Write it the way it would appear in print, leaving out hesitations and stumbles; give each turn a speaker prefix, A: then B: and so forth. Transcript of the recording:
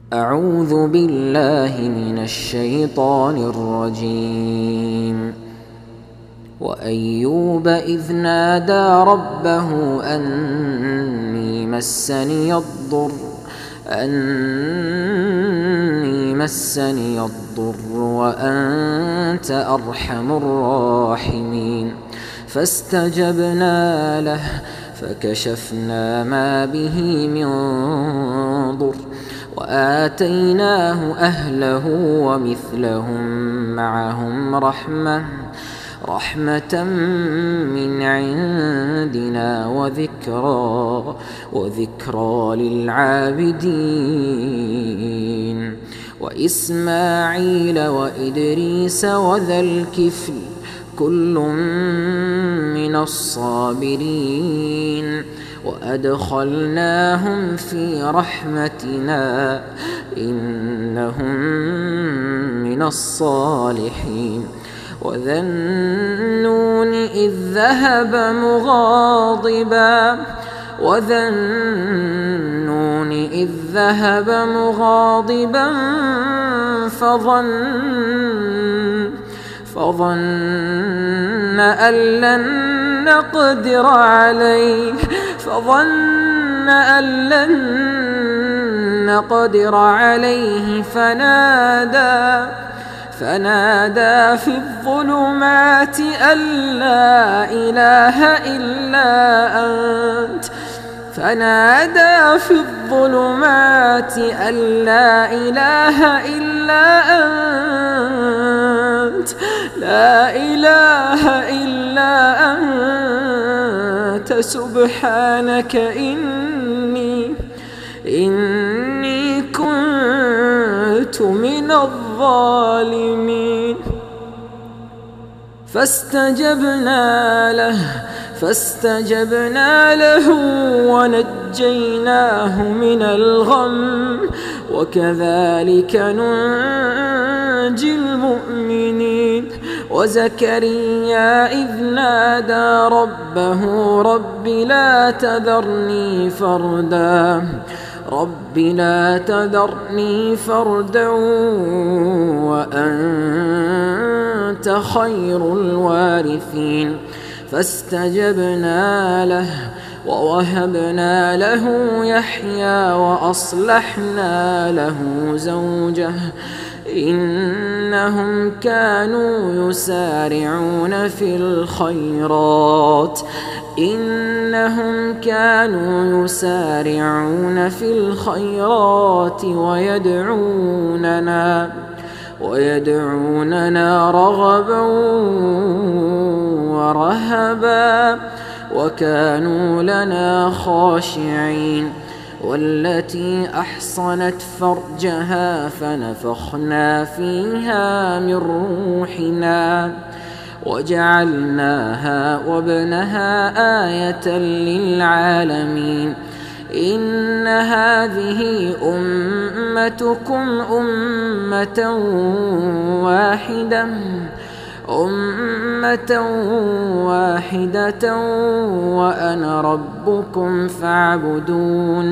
A: أعوذ بالله من الشيطان الرجيم. وأيوب إذ نادى ربه أني مسني الضر وأنت أرحم الراحمين. فاستجبنا له فكشفنا ما به من ضر وآتيناه أهله ومثلهم معهم رحمة من عندنا وذكرى للعابدين. وإسماعيل وإدريس وذا الكفل كل من الصابرين. وأدخلناهم في رحمتنا إنهم من الصالحين. وذا النون إذ ذهب مغاضبا فظن أن لن نقدر عليه فنادى في الظلمات أن لا إله إلا أنت سبحانك إني كنت من الظالمين. فاستجبنا له ونجيناه من الغم وكذلك ننجي المؤمنين. وزكريا إذ نادى ربه رب لا تذرني فردا وأنت خير الوارثين. فاستجبنا له ووهبنا له يحيى وأصلحنا له زوجه إنهم كانوا يسارعون في الخيرات ويدعوننا رغبا ورهبا وكانوا لنا خاشعين. والتي أحصنت فرجها فنفخنا فيها من روحنا وجعلناها وابنها آية للعالمين. إن هذه أمتكم أمة واحدة وأنا ربكم فاعبدون.